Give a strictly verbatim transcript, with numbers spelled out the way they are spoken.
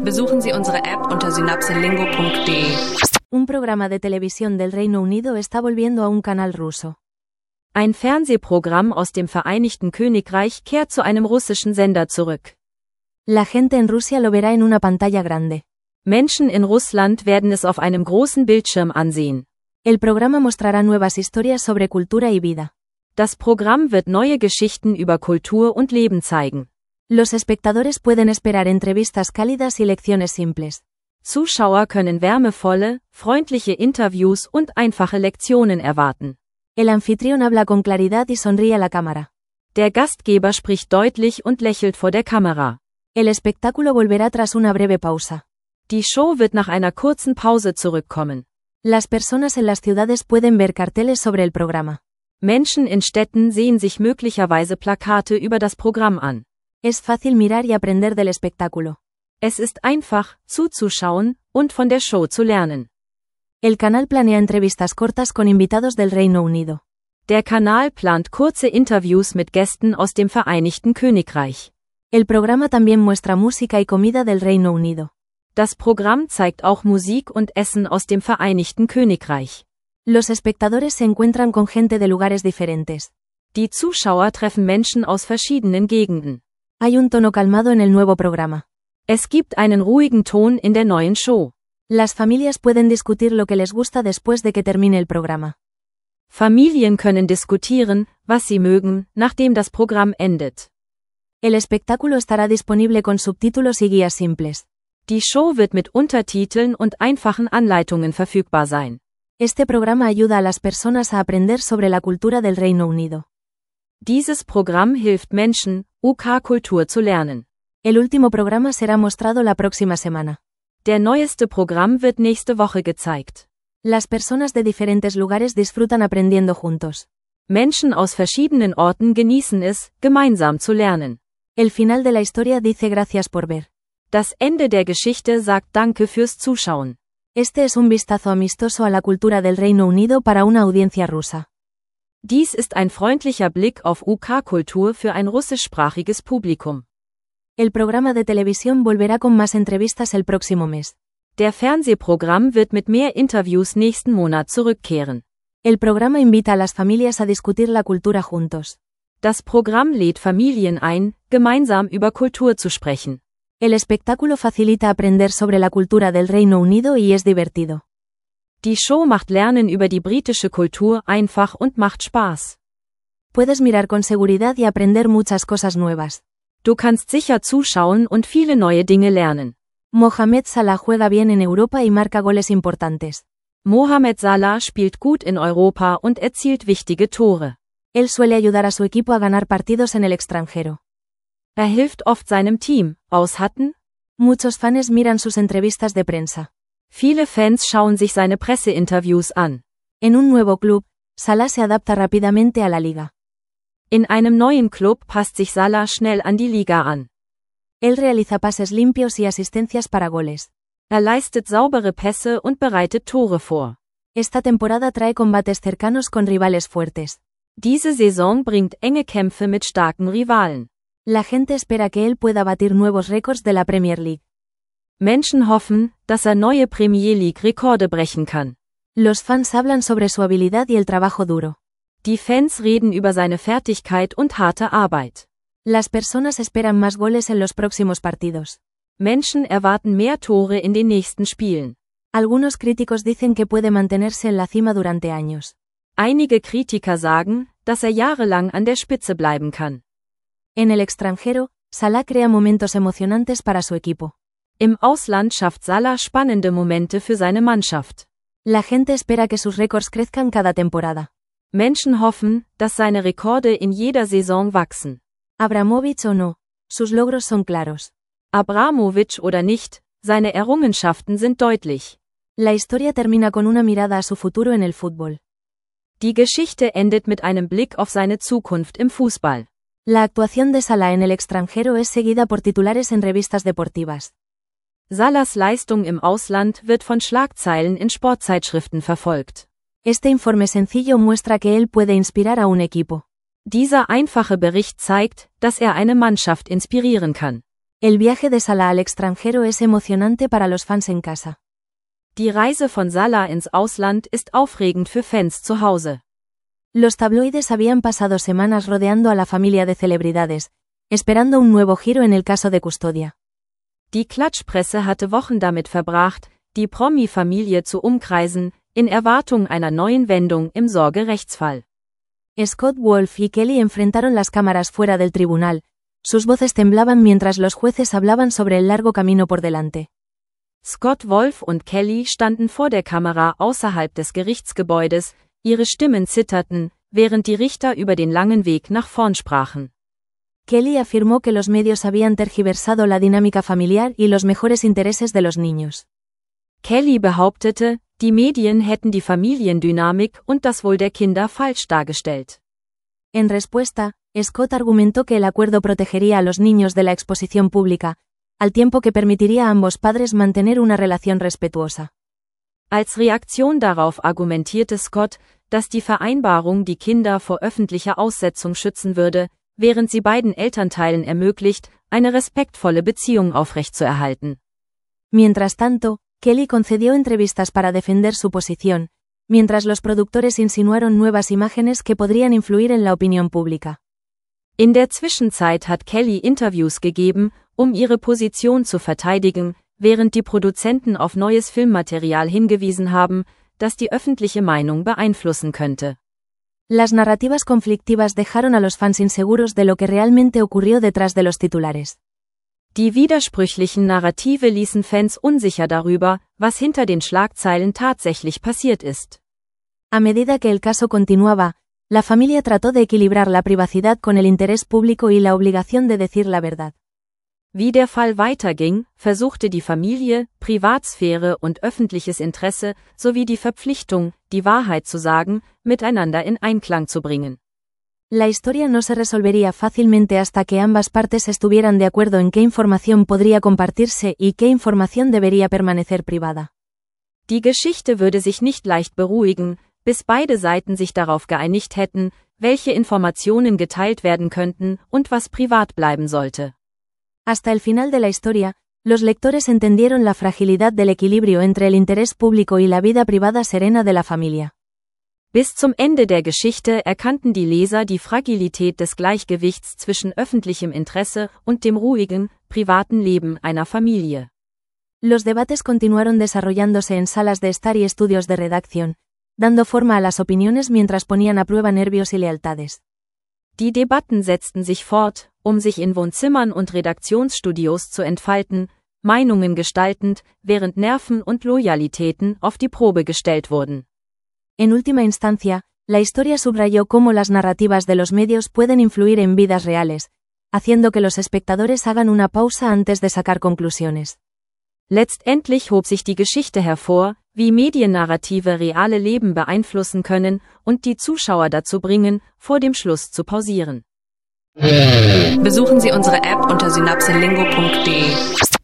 Besuchen Sie unsere App unter synapselingo punkt de. Un programa de televisión del Reino Unido está volviendo a un canal ruso. Ein Fernsehprogramm aus dem Vereinigten Königreich kehrt zu einem russischen Sender zurück. La gente en Rusia lo verá en una pantalla grande. Menschen in Russland werden es auf einem großen Bildschirm ansehen. El programa mostrará nuevas historias sobre cultura y vida. Das Programm wird neue Geschichten über Kultur und Leben zeigen. Los espectadores pueden esperar entrevistas cálidas y lecciones simples. Zuschauer können wärmevolle, freundliche Interviews und einfache Lektionen erwarten. El anfitrión habla con claridad y sonríe a la cámara. Der Gastgeber spricht deutlich und lächelt vor der Kamera. El espectáculo volverá tras una breve pausa. Die Show wird nach einer kurzen Pause zurückkommen. Las personas en las ciudades pueden ver carteles sobre el programa. Menschen in Städten sehen sich möglicherweise Plakate über das Programm an. Es fácil mirar y aprender del espectáculo. Es ist einfach, zuzuschauen und von der Show zu lernen. El canal planea entrevistas cortas con invitados del Reino Unido. Der Kanal plant kurze Interviews mit Gästen aus dem Vereinigten Königreich. El programa también muestra música y comida del Reino Unido. Das Programm zeigt auch Musik und Essen aus dem Vereinigten Königreich. Los espectadores se encuentran con gente de lugares diferentes. Die Zuschauer treffen Menschen aus verschiedenen Gegenden. Hay un tono calmado en el nuevo programa. Es gibt einen ruhigen Ton in der neuen Show. Las familias pueden discutir lo que les gusta después de que termine el programa. Familien können diskutieren, was sie mögen, nachdem das Programm endet. El espectáculo estará disponible con subtítulos y guías simples. Die Show wird mit Untertiteln und einfachen Anleitungen verfügbar sein. Este programa ayuda a las personas a aprender sobre la cultura del Reino Unido. Dieses Programm hilft Menschen, U K-Kultur zu lernen. El último programa será mostrado la próxima semana. Der neueste Programm wird nächste Woche gezeigt. Las personas de diferentes lugares disfrutan aprendiendo juntos. Menschen aus verschiedenen Orten genießen es, gemeinsam zu lernen. El final de la historia dice gracias por ver. Das Ende der Geschichte sagt Danke fürs Zuschauen. Este es un vistazo amistoso a la cultura del Reino Unido para una audiencia rusa. Dies ist ein freundlicher Blick auf U K-Kultur für ein russischsprachiges Publikum. El programa de televisión volverá con más entrevistas el próximo mes. Der Fernsehprogramm wird mit mehr Interviews nächsten Monat zurückkehren. El programa invita a las familias a discutir la cultura juntos. Das Programm lädt Familien ein, gemeinsam über Kultur zu sprechen. El espectáculo facilita aprender sobre la cultura del Reino Unido y es divertido. Die Show macht Lernen über die britische Kultur einfach und macht Spaß. Puedes mirar con seguridad y aprender muchas cosas nuevas. Du kannst sicher zuschauen und viele neue Dinge lernen. Mohamed Salah juega bien en Europa y marca goles importantes. Mohamed Salah spielt gut in Europa und erzielt wichtige Tore. Él suele ayudar a su equipo a ganar partidos en el extranjero. Er hilft oft seinem Team, aushatten? Muchos fans miran sus entrevistas de prensa. Viele Fans schauen sich seine Presseinterviews an. En un nuevo club, Salah se adapta rápidamente a la liga. In einem neuen Club passt sich Salah schnell an die Liga an. Él realiza pases limpios y asistencias para goles. Er leistet saubere Pässe und bereitet Tore vor. Esta temporada trae combates cercanos con rivales fuertes. Diese Saison bringt enge Kämpfe mit starken Rivalen. La gente espera que él pueda batir nuevos récords de la Premier League. Menschen hoffen, dass er neue Premier League Rekorde brechen kann. Los fans hablan sobre su habilidad y el trabajo duro. Die Fans reden über seine Fertigkeit und harte Arbeit. Las personas esperan más goles en los próximos partidos. Menschen erwarten mehr Tore in den nächsten Spielen. Algunos críticos dicen que puede mantenerse en la cima durante años. Einige Kritiker sagen, dass er jahrelang an der Spitze bleiben kann. En el extranjero, Salah crea momentos emocionantes para su equipo. Im Ausland schafft Salah spannende Momente für seine Mannschaft. La gente espera que sus récords crezcan cada temporada. Menschen hoffen, dass seine Rekorde in jeder Saison wachsen. Abramovich o no, sus logros son claros. Abramovich oder nicht, seine Errungenschaften sind deutlich. La historia termina con una mirada a su futuro en el fútbol. Die Geschichte endet mit einem Blick auf seine Zukunft im Fußball. La actuación de Salah en el extranjero es seguida por titulares en revistas deportivas. Salahs Leistung im Ausland wird von Schlagzeilen in Sportzeitschriften verfolgt. Este informe sencillo muestra que él puede inspirar a un equipo. Dieser einfache Bericht zeigt, dass er eine Mannschaft inspirieren kann. El viaje de Salah al extranjero es emocionante para los fans en casa. Die Reise von Salah ins Ausland ist aufregend für Fans zu Hause. Los tabloides habían pasado semanas rodeando a la familia de celebridades, esperando un nuevo giro en el caso de custodia. Die Klatschpresse hatte Wochen damit verbracht, die Promi-Familie zu umkreisen, in Erwartung einer neuen Wendung im Sorgerechtsfall. Scott Wolf y Kelly enfrentaron las cámaras fuera del tribunal, sus voces temblaban mientras los jueces hablaban sobre el largo camino por delante. Scott Wolf und Kelly standen vor der Kamera außerhalb des Gerichtsgebäudes, ihre Stimmen zitterten, während die Richter über den langen Weg nach vorn sprachen. Kelly afirmó que los medios habían tergiversado la dinámica familiar y los mejores intereses de los niños. Kelly behauptete, die Medien hätten die Familiendynamik und das Wohl der Kinder falsch dargestellt. En respuesta, Scott argumentó que el acuerdo protegería a los niños de la exposición pública, al tiempo que permitiría a ambos padres mantener una relación respetuosa. Als Reaktion darauf argumentierte Scott, dass die Vereinbarung die Kinder vor öffentlicher Aussetzung schützen würde, während sie beiden Elternteilen ermöglicht, eine respektvolle Beziehung aufrechtzuerhalten. Mientras tanto, Kelly concedió entrevistas para defender su posición, mientras los productores insinuaron nuevas imágenes que podrían influir en la opinión pública. In der Zwischenzeit hat Kelly Interviews gegeben, um ihre Position zu verteidigen, während die Produzenten auf neues Filmmaterial hingewiesen haben, das die öffentliche Meinung beeinflussen könnte. Las narrativas conflictivas dejaron a los fans inseguros de lo que realmente ocurrió detrás de los titulares. Die widersprüchlichen Narrative ließen Fans unsicher darüber, was hinter den Schlagzeilen tatsächlich passiert ist. A medida que el caso continuaba, la familia trató de equilibrar la privacidad con el interés público y la obligación de decir la verdad. Wie der Fall weiterging, versuchte die Familie, Privatsphäre und öffentliches Interesse sowie die Verpflichtung, die Wahrheit zu sagen, miteinander in Einklang zu bringen. La historia no se resolvería fácilmente hasta que ambas partes estuvieran de acuerdo en qué información podría compartirse y qué información debería permanecer privada. Die Geschichte würde sich nicht leicht beruhigen, bis beide Seiten sich darauf geeinigt hätten, welche Informationen geteilt werden könnten und was privat bleiben sollte. Hasta el final de la historia, los lectores entendieron la fragilidad del equilibrio entre el interés público y la vida privada serena de la familia. Bis zum Ende der Geschichte erkannten die Leser die Fragilität des Gleichgewichts zwischen öffentlichem Interesse und dem ruhigen, privaten Leben einer Familie. Los debates continuaron desarrollándose en salas de estar y estudios de redacción, dando forma a las opiniones mientras ponían a prueba nervios y lealtades. Die Debatten setzten sich fort, um sich in Wohnzimmern und Redaktionsstudios zu entfalten, Meinungen gestaltend, während Nerven und Loyalitäten auf die Probe gestellt wurden. En última instancia, la historia subrayó cómo las narrativas de los medios pueden influir en vidas reales, haciendo que los espectadores hagan una pausa antes de sacar conclusiones. Letztendlich hob sich die Geschichte hervor, wie Mediennarrative reale Leben beeinflussen können und die Zuschauer dazu bringen, vor dem Schluss zu pausieren. Besuchen Sie unsere App unter synapselingo punkt de.